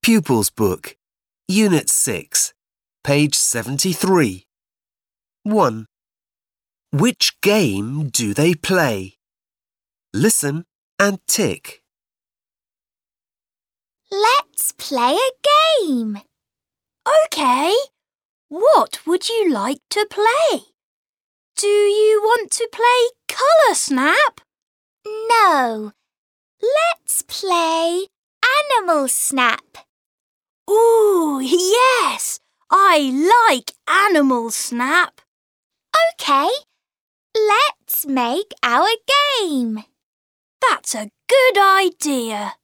Pupils Book, Unit 6, page 73. 1. Which game do they play? Listen and tick. Let's play a game. OK. What would you like to play? Do you want to play Colour Snap? No. Let's play Animal Snap. Ooh, yes! I like Animal Snap. OK. Let's make our game. That's a good idea.